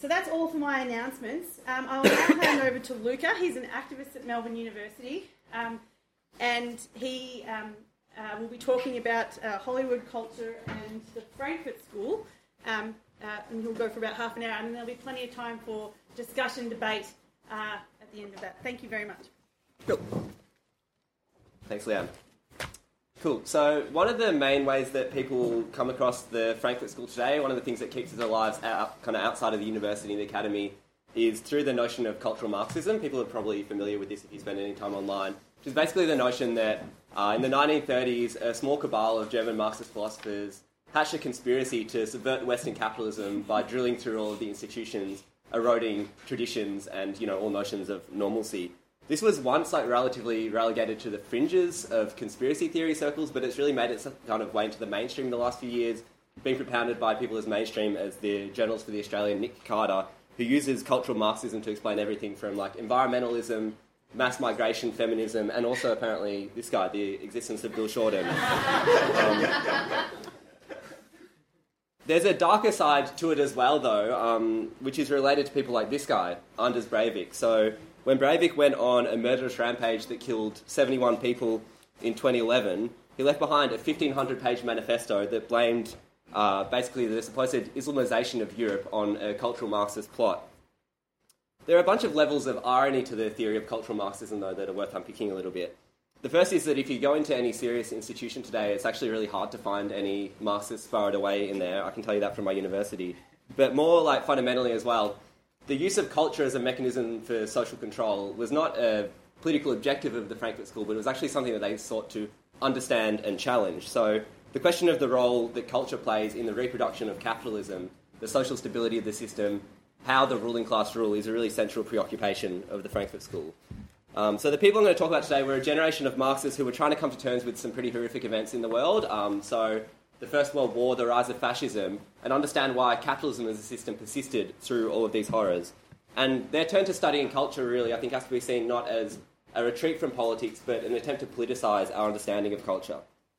So that's all for my announcements. I'll now hand over to Luca. He's an activist at Melbourne University, and he will be talking about Hollywood culture and the Frankfurt School, and he'll go for about half an hour, and then there'll be plenty of time for discussion, debate at the end of that. Thank you very much. Cool. Thanks, Leanne. Cool. So one of the main ways that people come across the Frankfurt School today, one of the things that keeps us alive kind of outside of the university and the academy, is through the notion of cultural Marxism. People are probably familiar with this if you spend any time online, which is basically the notion that in the 1930s, a small cabal of German Marxist philosophers hatched a conspiracy to subvert Western capitalism by drilling through all of the institutions, eroding traditions and, all notions of normalcy. This was once relatively relegated to the fringes of conspiracy theory circles, but it's really made its kind of way into the mainstream in the last few years, being propounded by people as mainstream as the journalist for The Australian, Nick Carter, who uses cultural Marxism to explain everything from environmentalism, mass migration, feminism, and also apparently this guy, the existence of Bill Shorten. There's a darker side to it as well, though, which is related to people like this guy, Anders Breivik. So when Breivik went on a murderous rampage that killed 71 people in 2011, he left behind a 1,500-page manifesto that blamed basically the supposed Islamization of Europe on a cultural Marxist plot. There are a bunch of levels of irony to the theory of cultural Marxism, though, that are worth unpicking a little bit. The first is that if you go into any serious institution today, it's actually really hard to find any Marxists far away in there. I can tell you that from my university. But more fundamentally as well, the use of culture as a mechanism for social control was not a political objective of the Frankfurt School, but it was actually something that they sought to understand and challenge. So the question of the role that culture plays in the reproduction of capitalism, the social stability of the system, how the ruling class rule is a really central preoccupation of the Frankfurt School. So the people I'm going to talk about today were a generation of Marxists who were trying to come to terms with some pretty horrific events in the world. So the First World War, the rise of fascism, and understand why capitalism as a system persisted through all of these horrors. And their turn to studying culture really, I think, has to be seen not as a retreat from politics, but an attempt to politicise our understanding of culture.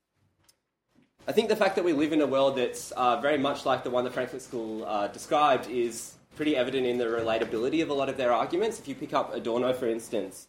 I think the fact that we live in a world that's very much like the one the Frankfurt School described is pretty evident in the relatability of a lot of their arguments. If you pick up Adorno, for instance,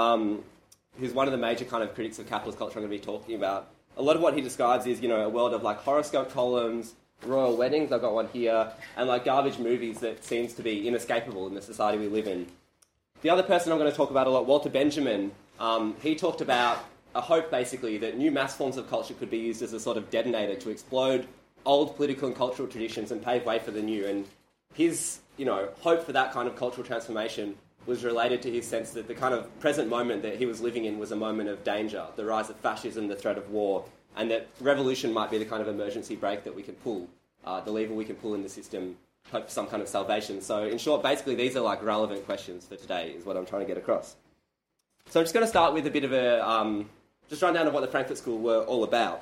who's one of the major kind of critics of capitalist culture I'm going to be talking about, a lot of what he describes is, a world of horoscope columns, royal weddings, I've got one here, and garbage movies that seems to be inescapable in the society we live in. The other person I'm going to talk about a lot, Walter Benjamin, he talked about a hope basically that new mass forms of culture could be used as a sort of detonator to explode old political and cultural traditions and pave way for the new. And his, hope for that kind of cultural transformation was related to his sense that the kind of present moment that he was living in was a moment of danger, the rise of fascism, the threat of war, and that revolution might be the kind of emergency brake that we can pull, the lever we can pull in the system, hope for some kind of salvation. So in short, basically these are relevant questions for today is what I'm trying to get across. So I'm just going to start with a bit of a, just run down of what the Frankfurt School were all about.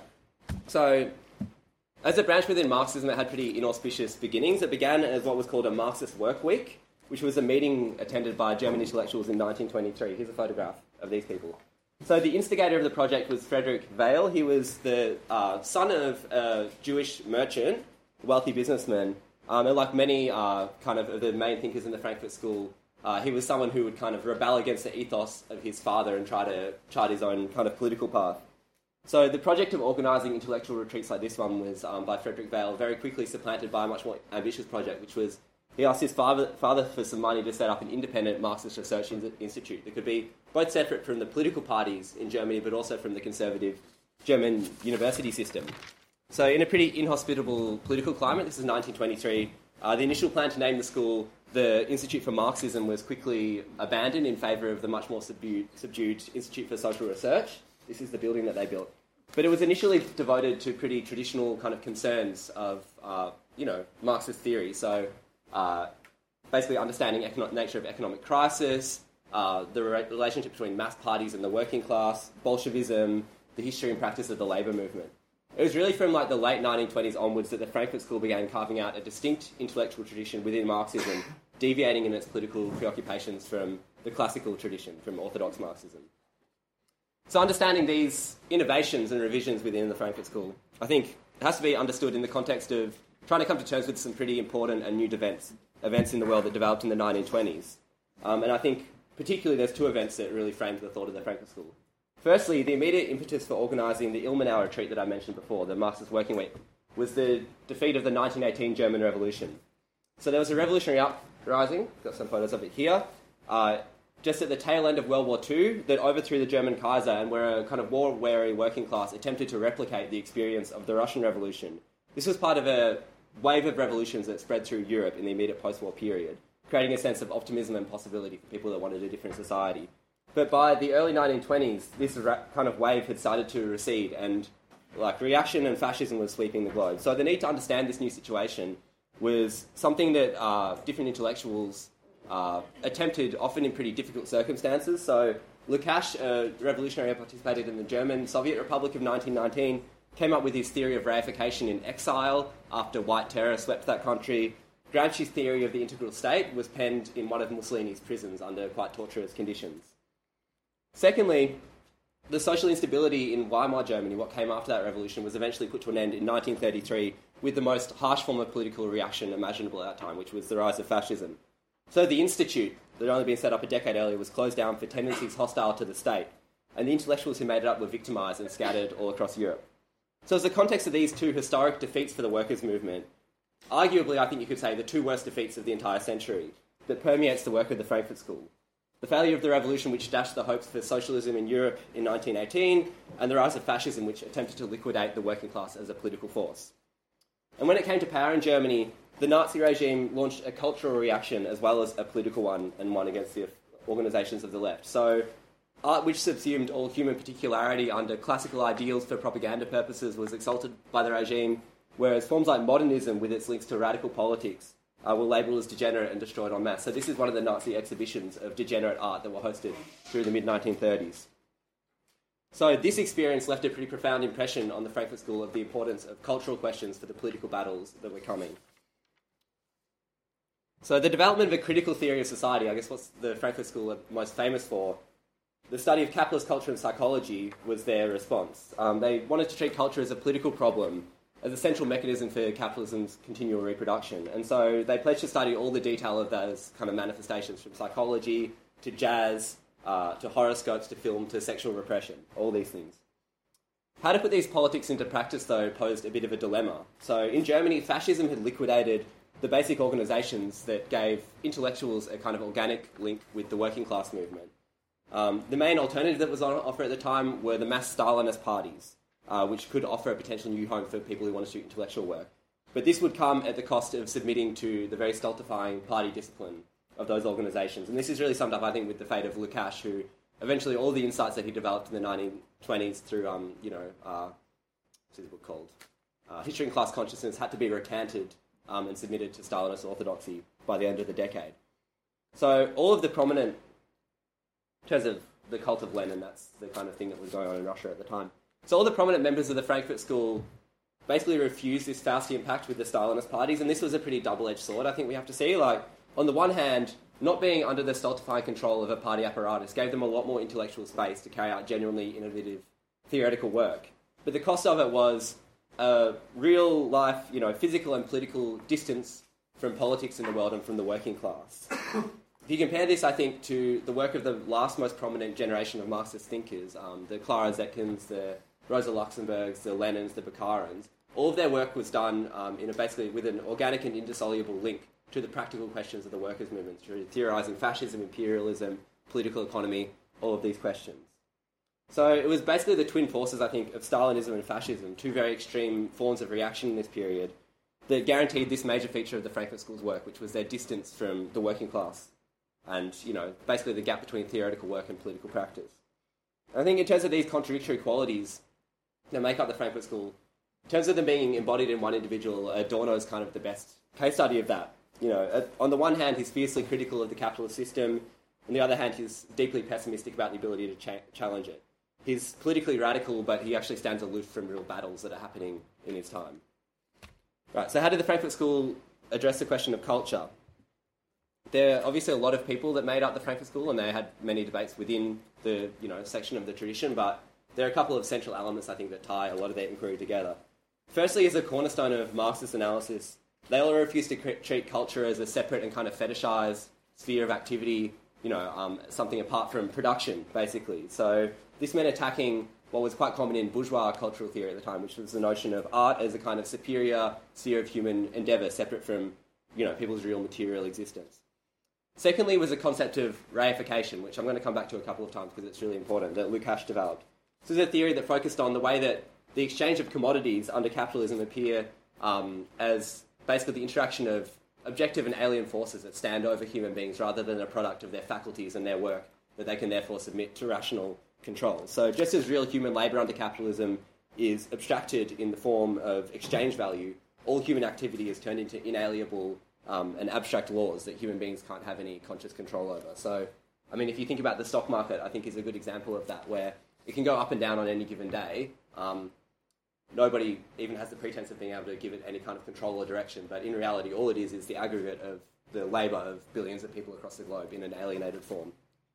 So as a branch within Marxism, it had pretty inauspicious beginnings. It began as what was called a Marxist work week, which was a meeting attended by German intellectuals in 1923. Here's a photograph of these people. So the instigator of the project was Friedrich Weil. He was the son of a Jewish merchant, a wealthy businessman, and like many kind of the main thinkers in the Frankfurt School, he was someone who would kind of rebel against the ethos of his father and try to chart his own kind of political path. So the project of organising intellectual retreats like this one was, by Friedrich Weil, very quickly supplanted by a much more ambitious project, which was he asked his father for some money to set up an independent Marxist research institute that could be both separate from the political parties in Germany, but also from the conservative German university system. So in a pretty inhospitable political climate, this is 1923, the initial plan to name the school the Institute for Marxism was quickly abandoned in favour of the much more subdued Institute for Social Research. This is the building that they built. But it was initially devoted to pretty traditional kind of concerns of, Marxist theory. So basically understanding nature of economic crisis, the relationship between mass parties and the working class, Bolshevism, the history and practice of the labour movement. It was really from the late 1920s onwards that the Frankfurt School began carving out a distinct intellectual tradition within Marxism, deviating in its political preoccupations from the classical tradition, from orthodox Marxism. So understanding these innovations and revisions within the Frankfurt School, I think it has to be understood in the context of trying to come to terms with some pretty important and new events events in the world that developed in the 1920s. And I think particularly there's two events that really framed the thought of the Frankfurt School. Firstly, the immediate impetus for organising the Ilmenau retreat that I mentioned before, the Marxist Working Week, was the defeat of the 1918 German Revolution. So there was a revolutionary uprising, got some photos of it here, just at the tail end of World War II, that overthrew the German Kaiser, and where a kind of war-weary working class attempted to replicate the experience of the Russian Revolution. This was part of a wave of revolutions that spread through Europe in the immediate post-war period, creating a sense of optimism and possibility for people that wanted a different society. But by the early 1920s, this kind of wave had started to recede, and reaction and fascism was sweeping the globe. So the need to understand this new situation was something that different intellectuals attempted, often in pretty difficult circumstances. So Lukács, a revolutionary who participated in the German Soviet Republic of 1919, came up with his theory of reification in exile after white terror swept that country. Gramsci's theory of the integral state was penned in one of Mussolini's prisons under quite torturous conditions. Secondly, the social instability in Weimar Germany, what came after that revolution, was eventually put to an end in 1933 with the most harsh form of political reaction imaginable at that time, which was the rise of fascism. So the institute, that had only been set up a decade earlier, was closed down for tendencies hostile to the state, and the intellectuals who made it up were victimised and scattered all across Europe. So as the context of these two historic defeats for the workers' movement, arguably I think you could say the two worst defeats of the entire century, that permeates the work of the Frankfurt School. The failure of the revolution, which dashed the hopes for socialism in Europe in 1918, and the rise of fascism, which attempted to liquidate the working class as a political force. And when it came to power in Germany, the Nazi regime launched a cultural reaction as well as a political one, and one against the organisations of the left. So art which subsumed all human particularity under classical ideals for propaganda purposes was exalted by the regime, whereas forms like modernism, with its links to radical politics, were labelled as degenerate and destroyed en masse. So this is one of the Nazi exhibitions of degenerate art that were hosted through the mid-1930s. So this experience left a pretty profound impression on the Frankfurt School of the importance of cultural questions for the political battles that were coming. So the development of a critical theory of society, I guess what's the Frankfurt School most famous for, the study of capitalist culture and psychology was their response. They wanted to treat culture as a political problem, as a central mechanism for capitalism's continual reproduction. And so they pledged to study all the detail of those kind of manifestations, from psychology to jazz, to horoscopes, to film, to sexual repression, all these things. How to put these politics into practice, though, posed a bit of a dilemma. So in Germany, fascism had liquidated the basic organisations that gave intellectuals a kind of organic link with the working class movement. The main alternative that was on offer at the time were the mass Stalinist parties, which could offer a potential new home for people who wanted to do intellectual work. But this would come at the cost of submitting to the very stultifying party discipline of those organisations. And this is really summed up, I think, with the fate of Lukács, who eventually all the insights that he developed in the 1920s through, what's his book called? History and Class Consciousness, had to be recanted and submitted to Stalinist orthodoxy by the end of the decade. So all of the prominent, in terms of the cult of Lenin, that's the kind of thing that was going on in Russia at the time. So all the prominent members of the Frankfurt School basically refused this Faustian pact with the Stalinist parties, and this was a pretty double-edged sword, I think we have to see. On the one hand, not being under the stultifying control of a party apparatus gave them a lot more intellectual space to carry out genuinely innovative theoretical work. But the cost of it was a real-life, physical and political distance from politics in the world and from the working class. If you compare this, I think, to the work of the last most prominent generation of Marxist thinkers, the Clara Zetkins, the Rosa Luxemburgs, the Lenins, the Bukharins, all of their work was done basically with an organic and indissoluble link to the practical questions of the workers' movement, through theorising fascism, imperialism, political economy, all of these questions. So it was basically the twin forces, I think, of Stalinism and fascism, two very extreme forms of reaction in this period, that guaranteed this major feature of the Frankfurt School's work, which was their distance from the working class and, basically the gap between theoretical work and political practice. And I think in terms of these contradictory qualities that make up the Frankfurt School, in terms of them being embodied in one individual, Adorno is kind of the best case study of that. On the one hand, he's fiercely critical of the capitalist system. On the other hand, he's deeply pessimistic about the ability to challenge it. He's politically radical, but he actually stands aloof from real battles that are happening in his time. Right, so how did the Frankfurt School address the question of culture? There are obviously a lot of people that made up the Frankfurt School, and they had many debates within the section of the tradition, but there are a couple of central elements, I think, that tie a lot of their inquiry together. Firstly, as a cornerstone of Marxist analysis, They all refuse to treat culture as a separate and kind of fetishized sphere of activity, something apart from production, basically. So this meant attacking what was quite common in bourgeois cultural theory at the time, which was the notion of art as a kind of superior sphere of human endeavour, separate from, people's real material existence. Secondly was the concept of reification, which I'm going to come back to a couple of times because it's really important, that Lukács developed. This is a theory that focused on the way that the exchange of commodities under capitalism appear as basically the interaction of objective and alien forces that stand over human beings rather than a product of their faculties and their work that they can therefore submit to rational control. So just as real human labour under capitalism is abstracted in the form of exchange value, all human activity is turned into inalienable and abstract laws that human beings can't have any conscious control over. So, if you think about the stock market, I think is a good example of that, where it can go up and down on any given day. Nobody even has the pretense of being able to give it any kind of control or direction, but in reality, all it is the aggregate of the labour of billions of people across the globe in an alienated form.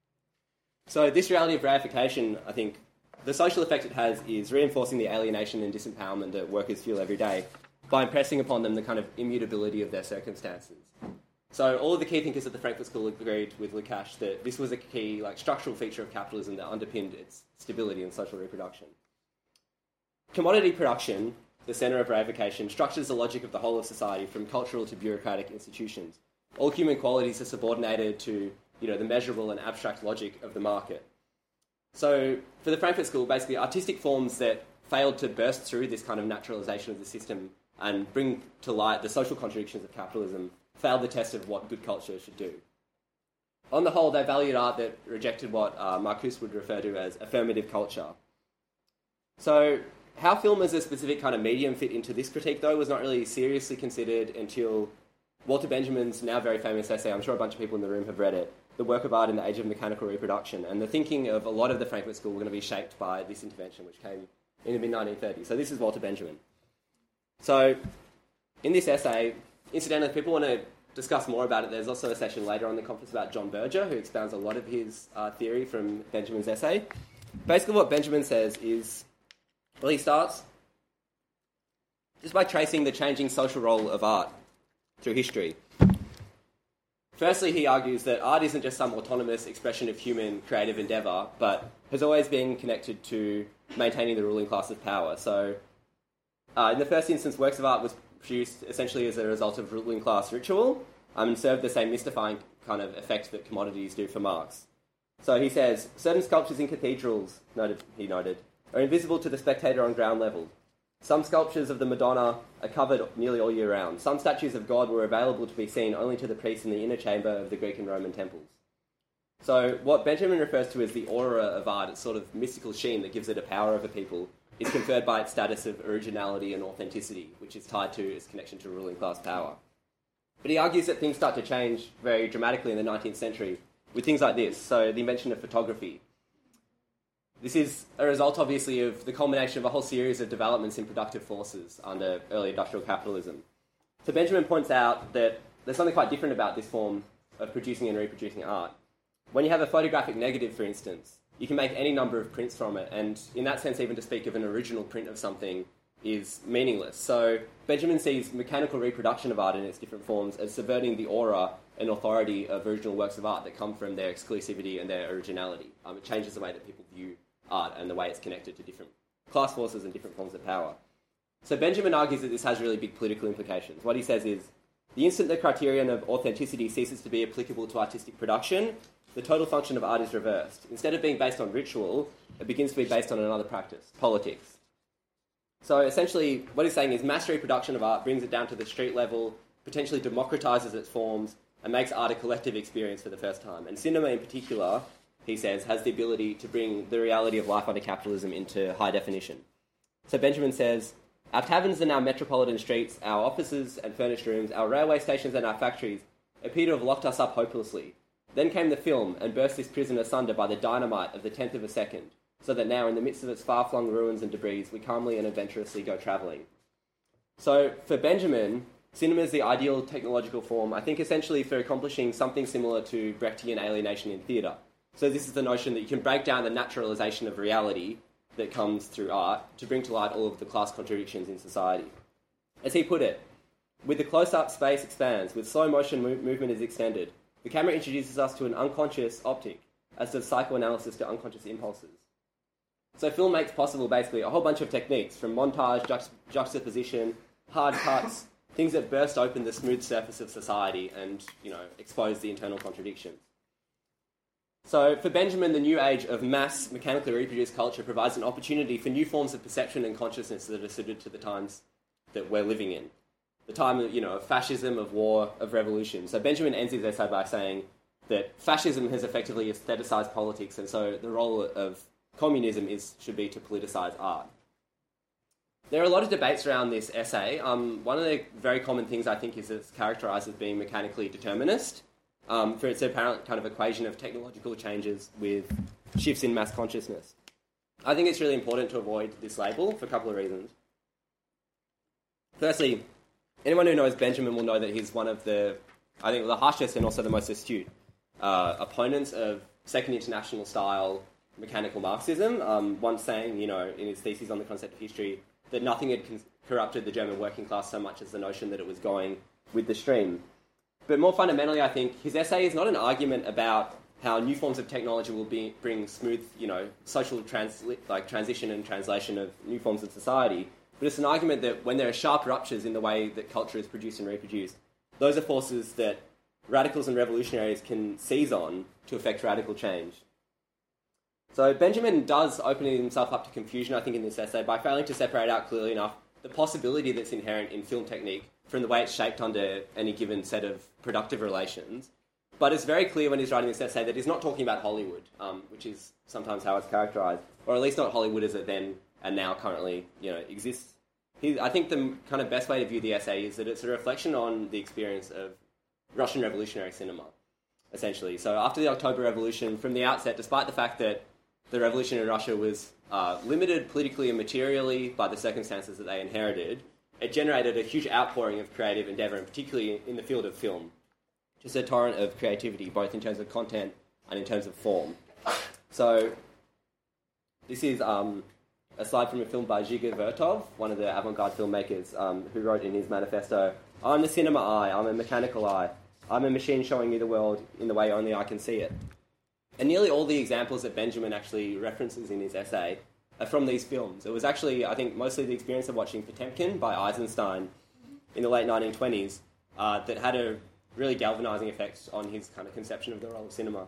So this reality of reification, I think, the social effect it has is reinforcing the alienation and disempowerment that workers feel every day by impressing upon them the kind of immutability of their circumstances. So all of the key thinkers at the Frankfurt School agreed with Lukács that this was a key structural feature of capitalism that underpinned its stability and social reproduction. Commodity production, the centre of reification, structures the logic of the whole of society from cultural to bureaucratic institutions. All human qualities are subordinated to the measurable and abstract logic of the market. So for the Frankfurt School, basically artistic forms that failed to burst through this kind of naturalisation of the system and bring to light the social contradictions of capitalism failed the test of what good culture should do. On the whole, they valued art that rejected what Marcuse would refer to as affirmative culture. So how film as a specific kind of medium fit into this critique, though, was not really seriously considered until Walter Benjamin's now very famous essay, I'm sure a bunch of people in the room have read it, The Work of Art in the Age of Mechanical Reproduction. And the thinking of a lot of the Frankfurt School were going to be shaped by this intervention, which came in the mid-1930s. So this is Walter Benjamin. So in this essay, incidentally, if people want to discuss more about it, there's also a session later on in the conference about John Berger, who expounds a lot of his theory from Benjamin's essay. Basically what Benjamin says is, he starts just by tracing the changing social role of art through history. Firstly, he argues that art isn't just some autonomous expression of human creative endeavour, but has always been connected to maintaining the ruling class's power. So, in the first instance, works of art was produced essentially as a result of ruling class ritual and served the same mystifying kind of effect that commodities do for Marx. So he says, certain sculptures in cathedrals, he noted, are invisible to the spectator on ground level. Some sculptures of the Madonna are covered nearly all year round. Some statues of God were available to be seen only to the priests in the inner chamber of the Greek and Roman temples. So what Benjamin refers to as the aura of art, its sort of mystical sheen that gives it a power over people, is conferred by its status of originality and authenticity, which is tied to its connection to ruling class power. But he argues that things start to change very dramatically in the 19th century with things like this. So the invention of photography. This is a result, obviously, of the culmination of a whole series of developments in productive forces under early industrial capitalism. So Benjamin points out that there's something quite different about this form of producing and reproducing art. When you have a photographic negative, for instance, you can make any number of prints from it, and in that sense, even to speak of an original print of something is meaningless. So Benjamin sees mechanical reproduction of art in its different forms as subverting the aura and authority of original works of art that come from their exclusivity and their originality. It changes the way that people view art and the way it's connected to different class forces and different forms of power. So Benjamin argues that this has really big political implications. What he says is, the instant the criterion of authenticity ceases to be applicable to artistic production, the total function of art is reversed. Instead of being based on ritual, it begins to be based on another practice, politics. So essentially, what he's saying is mass reproduction of art brings it down to the street level, potentially democratises its forms, and makes art a collective experience for the first time. And cinema in particular, he says, has the ability to bring the reality of life under capitalism into high definition. So Benjamin says, our taverns and our metropolitan streets, our offices and furnished rooms, our railway stations and our factories appear to have locked us up hopelessly. Then came the film and burst this prison asunder by the dynamite of the 10th of a second, so that now, in the midst of its far-flung ruins and debris, we calmly and adventurously go travelling. So for Benjamin, cinema is the ideal technological form, I think essentially for accomplishing something similar to Brechtian alienation in theatre. So this is the notion that you can break down the naturalisation of reality that comes through art to bring to light all of the class contradictions in society. As he put it, With the close-up, space expands. With slow motion, movement is extended. The camera introduces us to an unconscious optic, as does psychoanalysis to unconscious impulses. So film makes possible basically a whole bunch of techniques, from montage, juxtaposition, hard cuts, things that burst open the smooth surface of society and, expose the internal contradictions. So for Benjamin, the new age of mass, mechanically reproduced culture provides an opportunity for new forms of perception and consciousness that are suited to the times that we're living in. The time of fascism, of war, of revolution. So Benjamin ends his essay by saying that fascism has effectively aestheticized politics, and so the role of communism should be to politicize art. There are a lot of debates around this essay. One of the very common things I think is that it's characterized as being mechanically determinist, for its apparent kind of equation of technological changes with shifts in mass consciousness. I think it's really important to avoid this label for a couple of reasons. Firstly, anyone who knows Benjamin will know that he's one of the harshest and also the most astute opponents of Second International style mechanical Marxism, once saying, in his thesis on the concept of history, that nothing had corrupted the German working class so much as the notion that it was going with the stream. But more fundamentally, I think his essay is not an argument about how new forms of technology will bring smooth, social transition and translation of new forms of society. But it's an argument that when there are sharp ruptures in the way that culture is produced and reproduced, those are forces that radicals and revolutionaries can seize on to effect radical change. So Benjamin does open himself up to confusion, I think, in this essay by failing to separate out clearly enough the possibility that's inherent in film technique from the way it's shaped under any given set of productive relations. But it's very clear when he's writing this essay that he's not talking about Hollywood, which is sometimes how it's characterised, or at least not Hollywood as it then and now currently exists. I think the kind of best way to view the essay is that it's a reflection on the experience of Russian revolutionary cinema, essentially. So after the October Revolution, from the outset, despite the fact that the revolution in Russia was limited politically and materially by the circumstances that they inherited, it generated a huge outpouring of creative endeavour, and particularly in the field of film. Just a torrent of creativity, both in terms of content and in terms of form. So this is a slide from a film by Zhiga Vertov, one of the avant-garde filmmakers, who wrote in his manifesto, "I'm the cinema eye, I'm a mechanical eye. I'm a machine showing you the world in the way only I can see it." And nearly all the examples that Benjamin actually references in his essay are from these films. It was actually, I think, mostly the experience of watching Potemkin by Eisenstein in the late 1920s that had a really galvanising effect on his kind of conception of the role of cinema.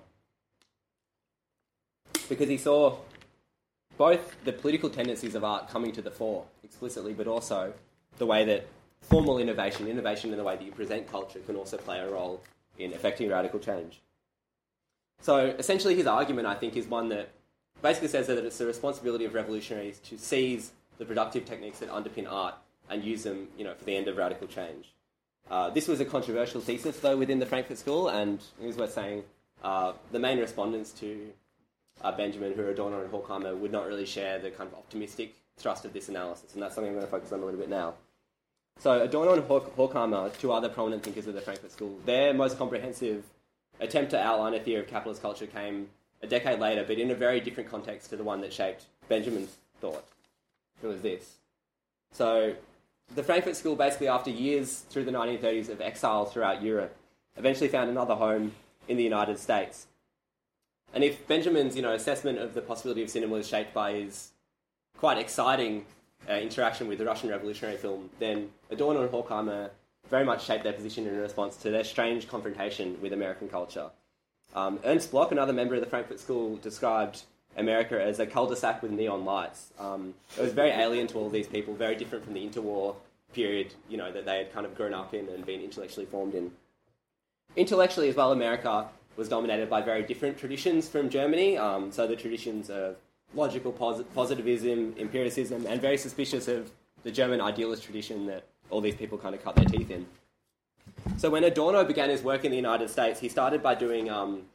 Because he saw both the political tendencies of art coming to the fore explicitly, but also the way that formal innovation in the way that you present culture, can also play a role in effecting radical change. So essentially his argument, I think, is one that basically says that it's the responsibility of revolutionaries to seize the productive techniques that underpin art and use them, for the end of radical change. This was a controversial thesis, though, within the Frankfurt School, and it was worth saying the main respondents to Benjamin, who are Adorno and Horkheimer, would not really share the kind of optimistic thrust of this analysis, and that's something I'm going to focus on a little bit now. So Adorno and Horkheimer, two other prominent thinkers of the Frankfurt School, their most comprehensive attempt to outline a theory of capitalist culture came a decade later, but in a very different context to the one that shaped Benjamin's thought. It was this. So the Frankfurt School, basically after years through the 1930s of exile throughout Europe, eventually found another home in the United States. And if Benjamin's assessment of the possibility of cinema was shaped by his quite exciting interaction with the Russian revolutionary film, then Adorno and Horkheimer very much shaped their position in response to their strange confrontation with American culture. Ernst Bloch, another member of the Frankfurt School, described America as a cul-de-sac with neon lights. It was very alien to all these people, very different from the interwar period, that they had kind of grown up in and been intellectually formed in. Intellectually as well, America was dominated by very different traditions from Germany, so the traditions of logical positivism, empiricism, and very suspicious of the German idealist tradition that all these people kind of cut their teeth in. So when Adorno began his work in the United States, he started by doing,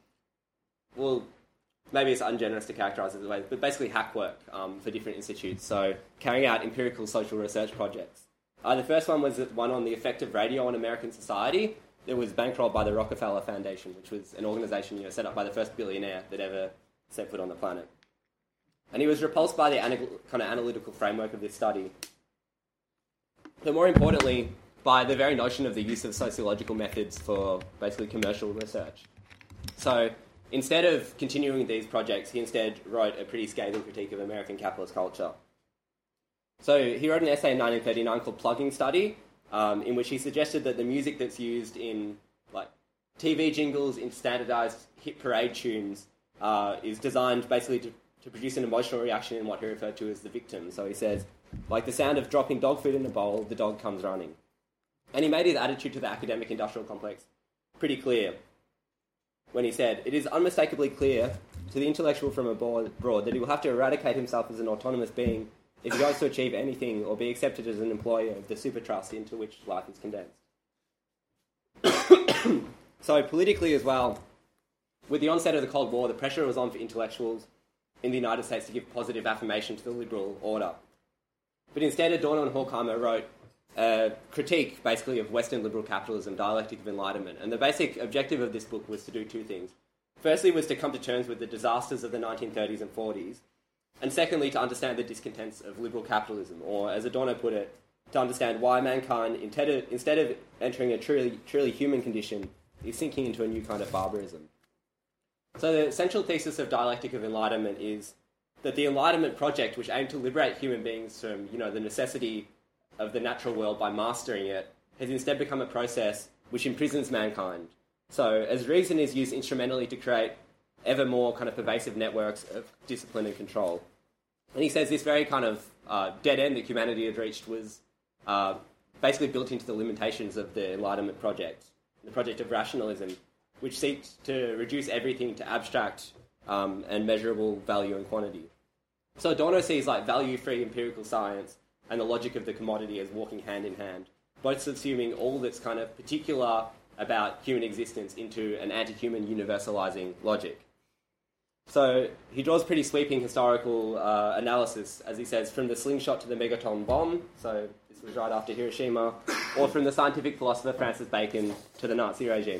maybe it's ungenerous to characterise it as a way, but basically hack work for different institutes, so carrying out empirical social research projects. The first one was one on the effect of radio on American society. It was bankrolled by the Rockefeller Foundation, which was an organisation set up by the first billionaire that ever set foot on the planet. And he was repulsed by the kind of analytical framework of this study. But more importantly, by the very notion of the use of sociological methods for basically commercial research. So instead of continuing these projects, he instead wrote a pretty scathing critique of American capitalist culture. So he wrote an essay in 1939 called Plugging Study, in which he suggested that the music that's used in like TV jingles, in standardized hit parade tunes, is designed basically to produce an emotional reaction in what he referred to as the victim. So he says, like the sound of dropping dog food in a bowl, the dog comes running. And he made his attitude to the academic industrial complex pretty clear when he said, "It is unmistakably clear to the intellectual from abroad that he will have to eradicate himself as an autonomous being if he goes to achieve anything or be accepted as an employee of the super trust into which life is condensed." So politically as well, with the onset of the Cold War, the pressure was on for intellectuals in the United States to give positive affirmation to the liberal order. But instead, Adorno and Horkheimer wrote a critique, basically, of Western liberal capitalism, Dialectic of Enlightenment. And the basic objective of this book was to do two things. Firstly was to come to terms with the disasters of the 1930s and 40s. And secondly, to understand the discontents of liberal capitalism, or as Adorno put it, to understand why mankind, instead of entering a truly human condition, is sinking into a new kind of barbarism. So the central thesis of Dialectic of Enlightenment is that the Enlightenment project, which aimed to liberate human beings from, the necessity of the natural world by mastering it, has instead become a process which imprisons mankind. So as reason is used instrumentally to create ever more kind of pervasive networks of discipline and control. And he says this very kind of dead end that humanity had reached was basically built into the limitations of the Enlightenment project, the project of rationalism, which seeks to reduce everything to abstract and measurable value and quantity. So Adorno sees value-free empirical science and the logic of the commodity as walking hand in hand, both subsuming all that's kind of particular about human existence into an anti-human universalizing logic. So he draws pretty sweeping historical analysis, as he says, from the slingshot to the megaton bomb, so this was right after Hiroshima, or from the scientific philosopher Francis Bacon to the Nazi regime.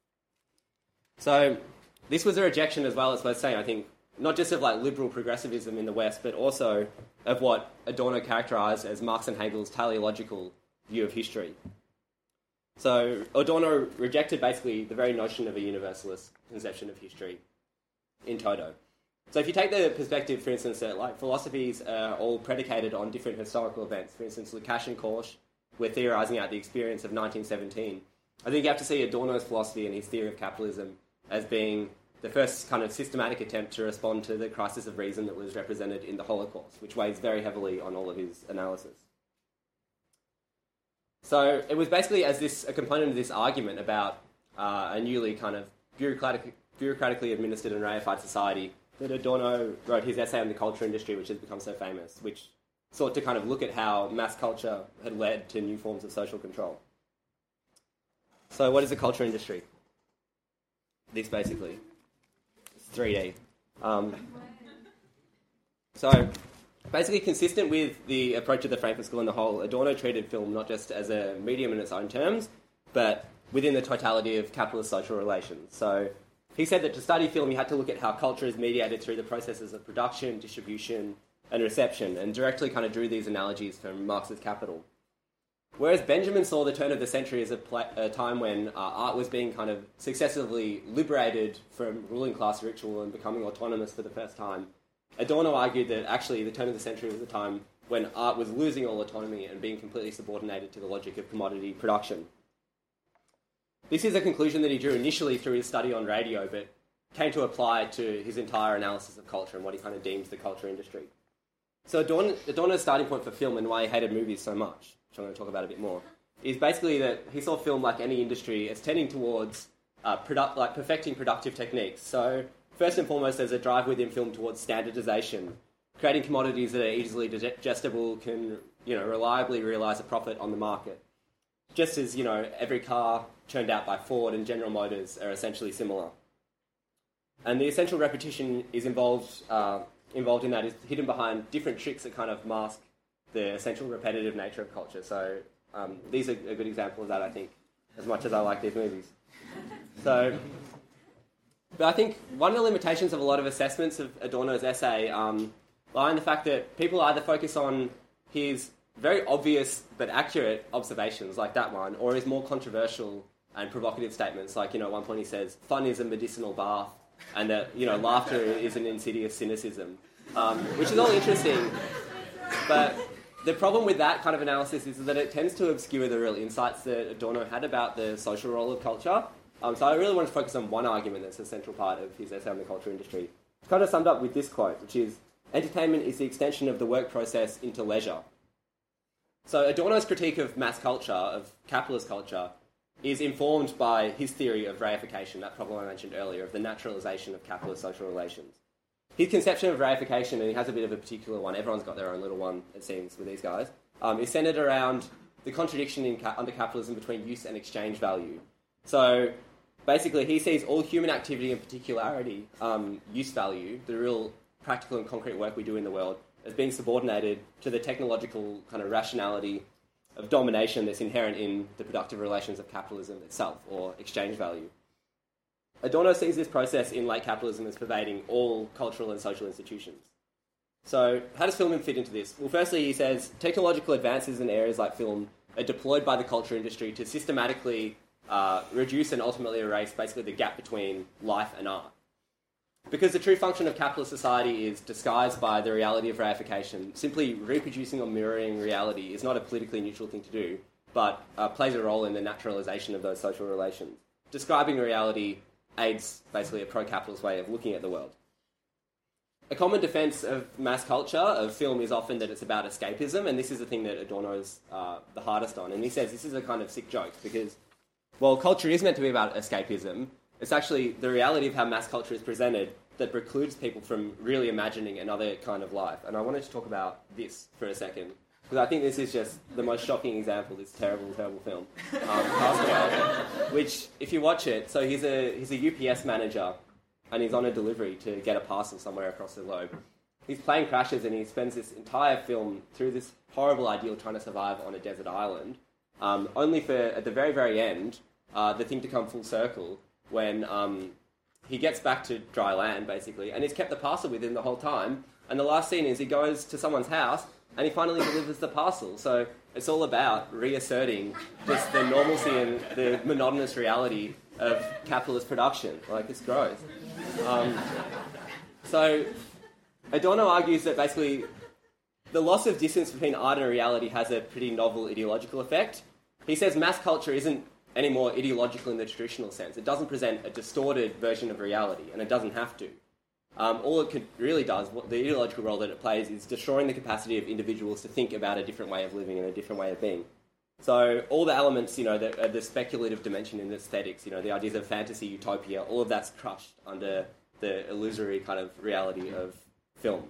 So this was a rejection as well, as worth saying, I think, not just of liberal progressivism in the West, but also of what Adorno characterised as Marx and Hegel's teleological view of history. So Adorno rejected basically the very notion of a universalist conception of history in toto. So if you take the perspective, for instance, that philosophies are all predicated on different historical events, for instance, Lukács and Korsch were theorising out the experience of 1917, I think you have to see Adorno's philosophy and his theory of capitalism as being the first kind of systematic attempt to respond to the crisis of reason that was represented in the Holocaust, which weighs very heavily on all of his analysis. So it was basically as a component of this argument about a newly kind of bureaucratically administered and reified society that Adorno wrote his essay on the culture industry, which has become so famous, which sought to kind of look at how mass culture had led to new forms of social control. So what is a culture industry? This basically. It's 3D. So basically consistent with the approach of the Frankfurt School in the whole, Adorno treated film not just as a medium in its own terms, but within the totality of capitalist social relations. So he said that to study film, you had to look at how culture is mediated through the processes of production, distribution, and reception, and directly kind of drew these analogies from Marx's Capital. Whereas Benjamin saw the turn of the century as a time when art was being kind of successively liberated from ruling class ritual and becoming autonomous for the first time, Adorno argued that actually the turn of the century was a time when art was losing all autonomy and being completely subordinated to the logic of commodity production. This is a conclusion that he drew initially through his study on radio, but came to apply to his entire analysis of culture and what he kind of deems the culture industry. So Adorno's starting point for film and why he hated movies so much, which I'm going to talk about a bit more, is basically that he saw film, like any industry, as tending towards perfecting productive techniques. So first and foremost, there's a drive within film towards standardization, creating commodities that are easily digestible, can reliably realise a profit on the market. Just as every car churned out by Ford and General Motors are essentially similar. And the essential repetition is involved in that is hidden behind different tricks that kind of mask the essential repetitive nature of culture. So these are a good example of that, I think, as much as I like these movies. But I think one of the limitations of a lot of assessments of Adorno's essay lie in the fact that people either focus on his very obvious but accurate observations like that one, or his more controversial and provocative statements like, at one point he says, fun is a medicinal bath, and that, laughter is an insidious cynicism, which is all interesting. But the problem with that kind of analysis is that it tends to obscure the real insights that Adorno had about the social role of culture. So I really want to focus on one argument that's a central part of his essay on the culture industry. It's kind of summed up with this quote, which is, entertainment is the extension of the work process into leisure. So Adorno's critique of mass culture, of capitalist culture, is informed by his theory of reification, that problem I mentioned earlier, of the naturalisation of capitalist social relations. His conception of reification, and he has a bit of a particular one, everyone's got their own little one, it seems, with these guys, is centred around the contradiction under capitalism between use and exchange value. So basically he sees all human activity and particularity, use value, the real practical and concrete work we do in the world, as being subordinated to the technological kind of rationality of domination that's inherent in the productive relations of capitalism itself, or exchange value. Adorno sees this process in late capitalism as pervading all cultural and social institutions. So how does film fit into this? Well, firstly, he says technological advances in areas like film are deployed by the culture industry to systematically reduce and ultimately erase basically the gap between life and art. Because the true function of capitalist society is disguised by the reality of reification, simply reproducing or mirroring reality is not a politically neutral thing to do, but plays a role in the naturalisation of those social relations. Describing reality aids basically a pro-capitalist way of looking at the world. A common defence of mass culture, of film, is often that it's about escapism, and this is the thing that Adorno's the hardest on. And he says this is a kind of sick joke, because, well, culture is meant to be about escapism. It's actually the reality of how mass culture is presented that precludes people from really imagining another kind of life. And I wanted to talk about this for a second, because I think this is just the most shocking example, this terrible, terrible film, Castaway, which, if you watch it, so he's a UPS manager, and he's on a delivery to get a parcel somewhere across the globe. His plane crashes, and he spends this entire film through this horrible ideal trying to survive on a desert island, only for, at the very, very end, the thing to come full circle, when he gets back to dry land, basically, and he's kept the parcel with him the whole time. And the last scene is he goes to someone's house, and he finally delivers the parcel. So it's all about reasserting just the normalcy and the monotonous reality of capitalist production. Like, it's gross. So Adorno argues that basically the loss of distance between art and reality has a pretty novel ideological effect. He says mass culture isn't any more ideological in the traditional sense. It doesn't present a distorted version of reality, and it doesn't have to. All it really does, the ideological role that it plays, is destroying the capacity of individuals to think about a different way of living and a different way of being. So all the elements, the speculative dimension in aesthetics, the ideas of fantasy, utopia, all of that's crushed under the illusory kind of reality of film.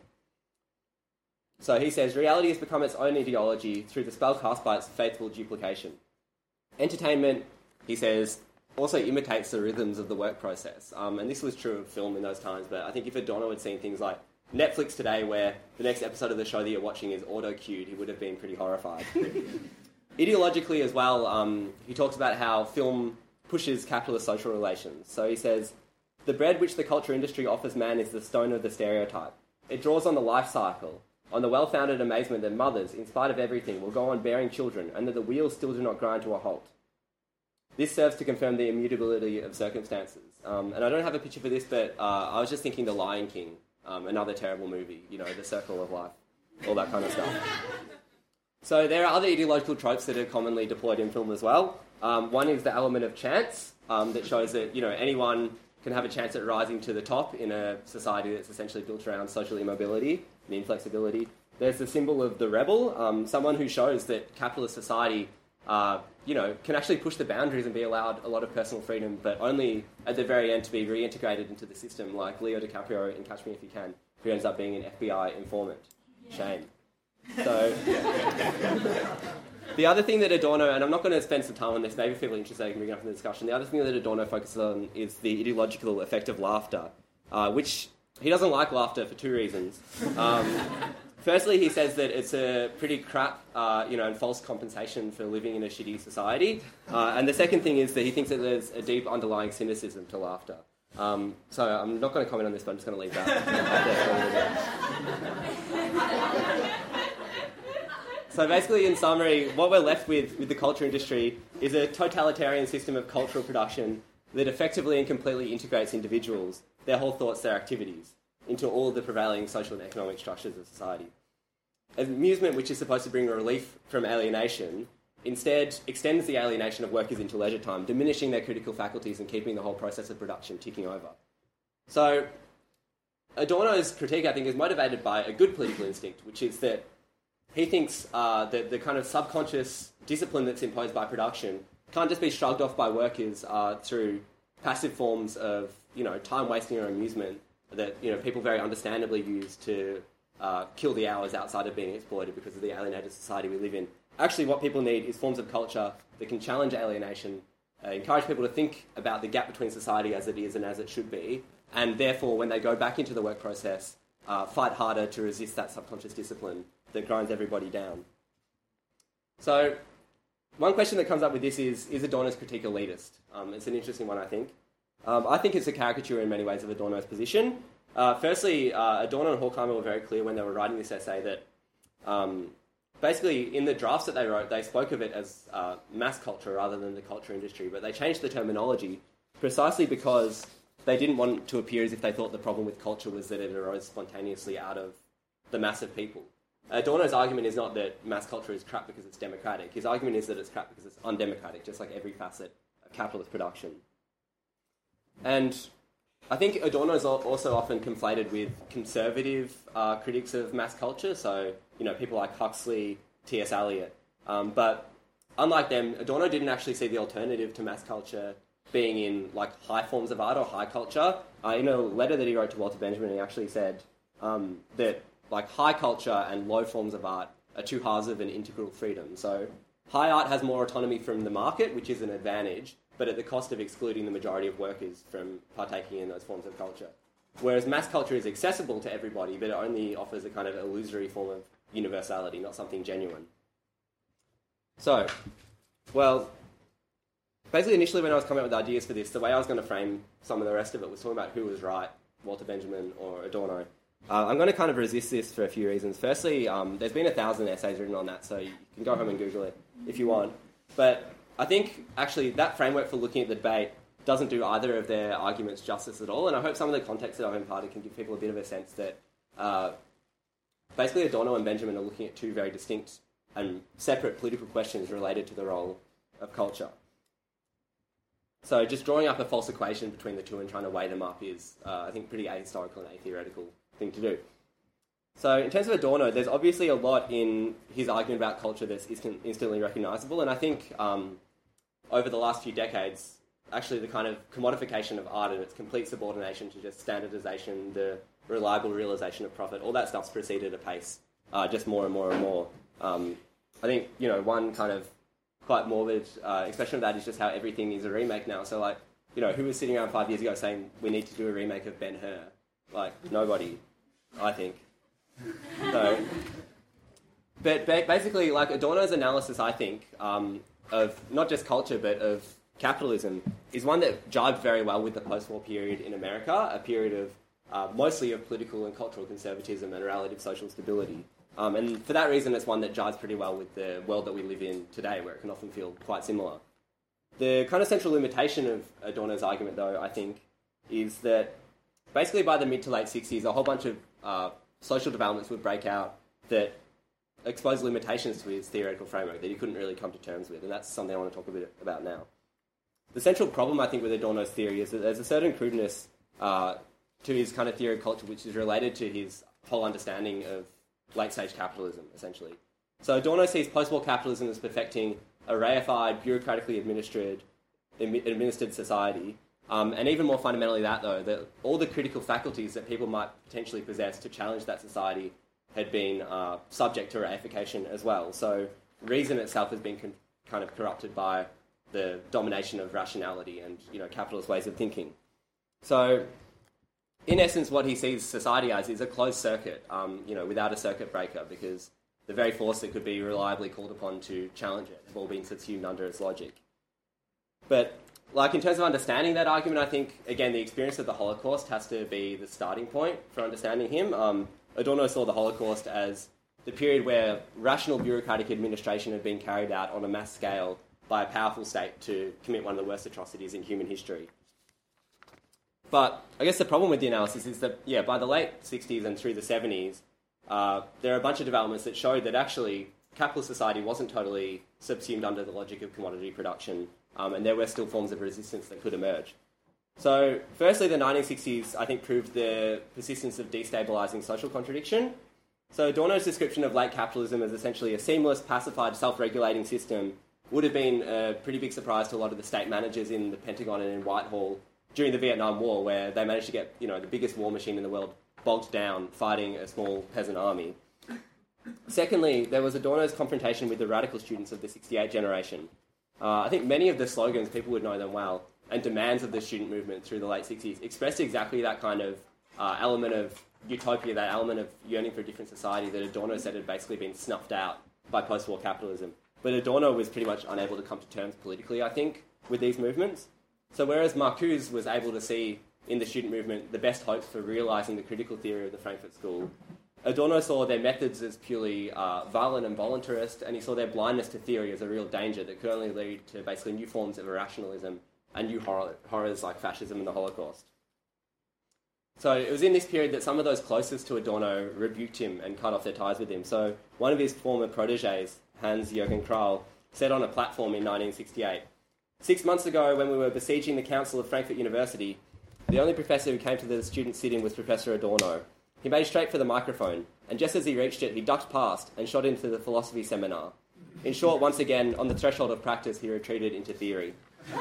So he says, reality has become its own ideology through the spell cast by its faithful duplication. Entertainment, he says, also imitates the rhythms of the work process. And this was true of film in those times, but I think if Adorno had seen things like Netflix today, where the next episode of the show that you're watching is auto-cued, he would have been pretty horrified. Ideologically as well, he talks about how film pushes capitalist social relations. So he says, the bread which the culture industry offers man is the stone of the stereotype. It draws on the life cycle, on the well-founded amazement that mothers, in spite of everything, will go on bearing children, and that the wheels still do not grind to a halt. This serves to confirm the immutability of circumstances. And I don't have a picture for this, but I was just thinking The Lion King, another terrible movie, The Circle of Life, all that kind of stuff. So there are other ideological tropes that are commonly deployed in film as well. One is the element of chance, that shows that, anyone can have a chance at rising to the top in a society that's essentially built around social immobility and inflexibility. There's the symbol of the rebel, someone who shows that capitalist society can actually push the boundaries and be allowed a lot of personal freedom, but only at the very end to be reintegrated into the system, like Leo DiCaprio in Catch Me If You Can, who ends up being an FBI informant. Yeah. Shame. So, the other thing that Adorno, and I'm not going to spend some time on this, maybe if people are interested, I can bring it up in the discussion. The other thing that Adorno focuses on is the ideological effect of laughter, which he doesn't like laughter for two reasons. Firstly, he says that it's a pretty crap, and false compensation for living in a shitty society. And the second thing is that he thinks that there's a deep underlying cynicism to laughter. So I'm not going to comment on this, but I'm just going to leave that. So basically, in summary, what we're left with the culture industry is a totalitarian system of cultural production that effectively and completely integrates individuals, their whole thoughts, their activities, into all of the prevailing social and economic structures of society. Amusement, which is supposed to bring relief from alienation, instead extends the alienation of workers into leisure time, diminishing their critical faculties and keeping the whole process of production ticking over. So Adorno's critique, I think, is motivated by a good political instinct, which is that he thinks that the kind of subconscious discipline that's imposed by production can't just be shrugged off by workers through passive forms of, time wasting or amusement that, people very understandably use to kill the hours outside of being exploited because of the alienated society we live in. Actually, what people need is forms of culture that can challenge alienation, encourage people to think about the gap between society as it is and as it should be, and therefore, when they go back into the work process, fight harder to resist that subconscious discipline that grinds everybody down. So, one question that comes up with this is Adorno's critique elitist? It's an interesting one, I think. I think it's a caricature in many ways of Adorno's position. Firstly, Adorno and Horkheimer were very clear when they were writing this essay that basically in the drafts that they wrote, they spoke of it as mass culture rather than the culture industry, but they changed the terminology precisely because they didn't want to appear as if they thought the problem with culture was that it arose spontaneously out of the mass of people. Adorno's argument is not that mass culture is crap because it's democratic. His argument is that it's crap because it's undemocratic, just like every facet of capitalist production. And I think Adorno is also often conflated with conservative critics of mass culture, so, people like Huxley, T.S. Eliot. But unlike them, Adorno didn't actually see the alternative to mass culture being in, high forms of art or high culture. In a letter that he wrote to Walter Benjamin, he actually said that, high culture and low forms of art are two halves of an integral freedom. So high art has more autonomy from the market, which is an advantage, but at the cost of excluding the majority of workers from partaking in those forms of culture. Whereas mass culture is accessible to everybody, but it only offers a kind of illusory form of universality, not something genuine. So, basically initially when I was coming up with ideas for this, the way I was going to frame some of the rest of it was talking about who was right, Walter Benjamin or Adorno. I'm going to kind of resist this for a few reasons. Firstly, there's been 1,000 essays written on that, so you can go home and Google it if you want. But I think, actually, that framework for looking at the debate doesn't do either of their arguments justice at all, and I hope some of the context that I've imparted can give people a bit of a sense that basically Adorno and Benjamin are looking at two very distinct and separate political questions related to the role of culture. So just drawing up a false equation between the two and trying to weigh them up is, I think, pretty ahistorical and atheoretical thing to do. So in terms of Adorno, there's obviously a lot in his argument about culture that's instantly recognisable, and I think over the last few decades, actually the kind of commodification of art and its complete subordination to just standardisation, the reliable realisation of profit, all that stuff's proceeded at a pace, just more and more and more. I think, one kind of quite morbid expression of that is just how everything is a remake now. So, who was sitting around 5 years ago saying we need to do a remake of Ben-Hur? Nobody, I think. So, but basically, Adorno's analysis, I think, of not just culture but of capitalism is one that jibed very well with the post-war period in America, a period of mostly of political and cultural conservatism and relative social stability. And for that reason, it's one that jives pretty well with the world that we live in today, where it can often feel quite similar. The kind of central limitation of Adorno's argument, though, I think, is that basically by the mid to late 60s, a whole bunch of social developments would break out that expose limitations to his theoretical framework that he couldn't really come to terms with, and that's something I want to talk a bit about now. The central problem, I think, with Adorno's theory is that there's a certain crudeness to his kind of theory of culture which is related to his whole understanding of late-stage capitalism, essentially. So Adorno sees post-war capitalism as perfecting a reified, bureaucratically administered society, and even more fundamentally that all the critical faculties that people might potentially possess to challenge that society had been subject to reification as well. So reason itself has been kind of corrupted by the domination of rationality and capitalist ways of thinking. So in essence, what he sees society as is a closed circuit, without a circuit breaker, because the very force that could be reliably called upon to challenge it have all been subsumed under its logic. But, in terms of understanding that argument, I think, again, the experience of the Holocaust has to be the starting point for understanding him. Adorno saw the Holocaust as the period where rational bureaucratic administration had been carried out on a mass scale by a powerful state to commit one of the worst atrocities in human history. But I guess the problem with the analysis is that, by the late 60s and through the 70s, there are a bunch of developments that showed that actually capitalist society wasn't totally subsumed under the logic of commodity production, and there were still forms of resistance that could emerge. So, firstly, the 1960s, I think, proved the persistence of destabilising social contradiction. So Adorno's description of late capitalism as essentially a seamless, pacified, self-regulating system would have been a pretty big surprise to a lot of the state managers in the Pentagon and in Whitehall during the Vietnam War, where they managed to get, the biggest war machine in the world bogged down fighting a small peasant army. Secondly, there was Adorno's confrontation with the radical students of the 68 generation. I think many of the slogans, people would know them well, and demands of the student movement through the late 60s expressed exactly that kind of element of utopia, that element of yearning for a different society that Adorno said had basically been snuffed out by post-war capitalism. But Adorno was pretty much unable to come to terms politically, I think, with these movements. So whereas Marcuse was able to see in the student movement the best hopes for realising the critical theory of the Frankfurt School, Adorno saw their methods as purely violent and voluntarist, and he saw their blindness to theory as a real danger that could only lead to basically new forms of irrationalism and new horrors like fascism and the Holocaust. So it was in this period that some of those closest to Adorno rebuked him and cut off their ties with him. So one of his former protégés, Hans-Jürgen Krahl, said on a platform in 1968, 6 months ago, when we were besieging the Council of Frankfurt University, the only professor who came to the student sit-in was Professor Adorno. He made straight for the microphone, and just as he reached it, he ducked past and shot into the philosophy seminar. In short, once again, on the threshold of practice, he retreated into theory.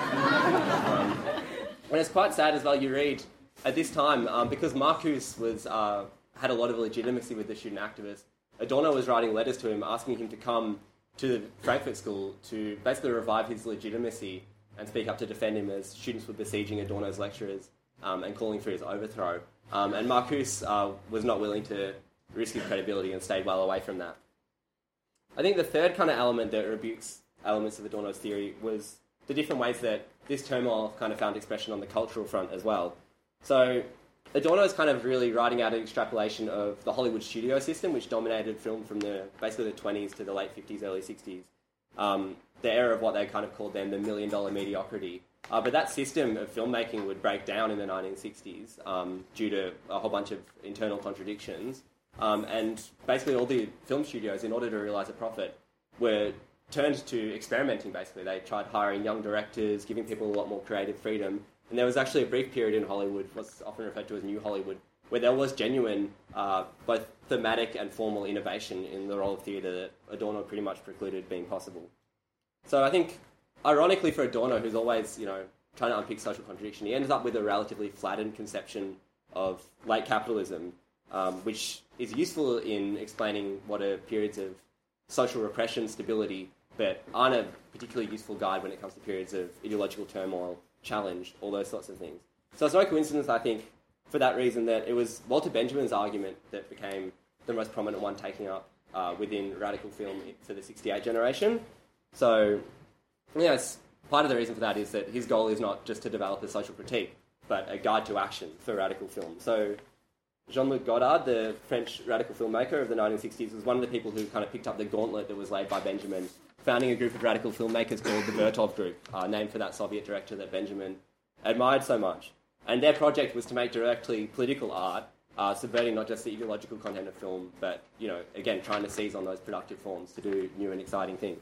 And it's quite sad as well, you read, at this time, because Marcuse had a lot of legitimacy with the student activists, Adorno was writing letters to him asking him to come to the Frankfurt School to basically revive his legitimacy and speak up to defend him as students were besieging Adorno's lecturers and calling for his overthrow. And Marcuse was not willing to risk his credibility and stayed well away from that. I think the third kind of element that rebukes elements of Adorno's theory was the different ways that this turmoil kind of found expression on the cultural front as well. So Adorno is kind of really writing out an extrapolation of the Hollywood studio system, which dominated film from basically the 20s to the late 50s, early 60s. The era of what they kind of called then the $1 million mediocrity. But that system of filmmaking would break down in the 1960s due to a whole bunch of internal contradictions. And basically all the film studios, in order to realise a profit, were turned to experimenting, basically. They tried hiring young directors, giving people a lot more creative freedom. And there was actually a brief period in Hollywood, what's often referred to as New Hollywood, where there was genuine both thematic and formal innovation in the role of theatre that Adorno pretty much precluded being possible. So I think, ironically for Adorno, who's always, trying to unpick social contradiction, he ends up with a relatively flattened conception of late capitalism, which is useful in explaining what are periods of social repression, stability, but aren't a particularly useful guide when it comes to periods of ideological turmoil, challenge, all those sorts of things. So it's no coincidence, I think, for that reason, that it was Walter Benjamin's argument that became the most prominent one taking up within radical film for the 68 generation. So, part of the reason for that is that his goal is not just to develop a social critique, but a guide to action for radical film. So Jean-Luc Godard, the French radical filmmaker of the 1960s, was one of the people who kind of picked up the gauntlet that was laid by Benjamin, founding a group of radical filmmakers called the Vertov Group, named for that Soviet director that Benjamin admired so much. And their project was to make directly political art, subverting not just the ideological content of film, but, again, trying to seize on those productive forms to do new and exciting things.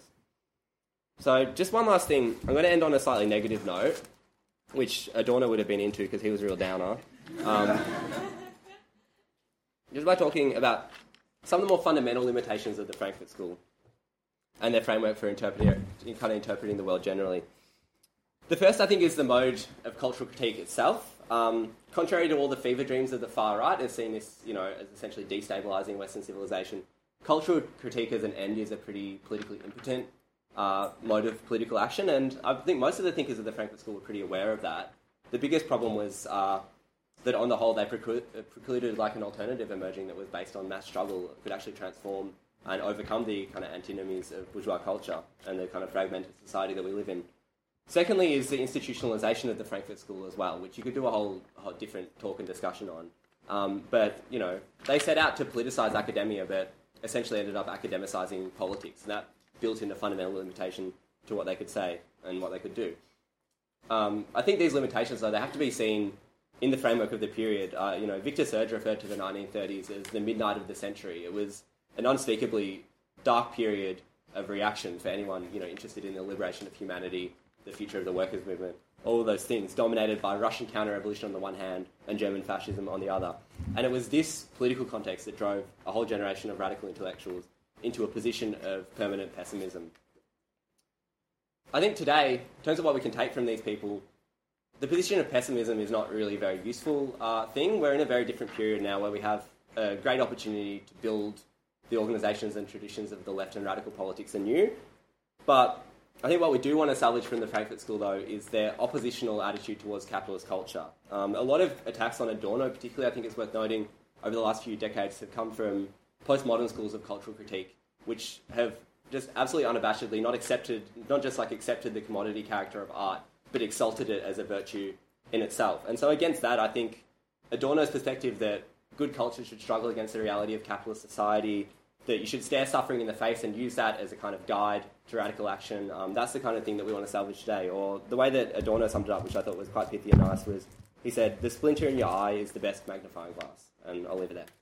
So just one last thing. I'm going to end on a slightly negative note, which Adorno would have been into because he was a real downer. Just by talking about some of the more fundamental limitations of the Frankfurt School and their framework for interpreting the world generally. The first, I think, is the mode of cultural critique itself. Contrary to all the fever dreams of the far right, as seen this, as essentially destabilising Western civilization, cultural critique as an end is a pretty politically impotent mode of political action, and I think most of the thinkers of the Frankfurt School were pretty aware of that. The biggest problem was that on the whole they precluded like an alternative emerging that was based on mass struggle, could actually transform and overcome the kind of antinomies of bourgeois culture and the kind of fragmented society that we live in. Secondly is the institutionalisation of the Frankfurt School as well, which you could do a whole different talk and discussion on. But, they set out to politicise academia, but essentially ended up academicizing politics, and that built in a fundamental limitation to what they could say and what they could do. I think these limitations, though, they have to be seen in the framework of the period. Victor Serge referred to the 1930s as the midnight of the century. It was an unspeakably dark period of reaction for anyone, interested in the liberation of humanity, the future of the workers' movement, all of those things, dominated by Russian counter-revolution on the one hand and German fascism on the other. And it was this political context that drove a whole generation of radical intellectuals into a position of permanent pessimism. I think today, in terms of what we can take from these people, the position of pessimism is not really a very useful thing. We're in a very different period now where we have a great opportunity to build the organisations and traditions of the left and radical politics anew. But I think what we do want to salvage from the Frankfurt School, though, is their oppositional attitude towards capitalist culture. A lot of attacks on Adorno, particularly, I think it's worth noting, over the last few decades have come from postmodern schools of cultural critique, which have just absolutely unabashedly not just accepted the commodity character of art, but exalted it as a virtue in itself. And so against that, I think Adorno's perspective that good culture should struggle against the reality of capitalist society, that you should stare suffering in the face and use that as a kind of guide to radical action, that's the kind of thing that we want to salvage today. Or the way that Adorno summed it up, which I thought was quite pithy and nice, was he said, "The splinter in your eye is the best magnifying glass." And I'll leave it there.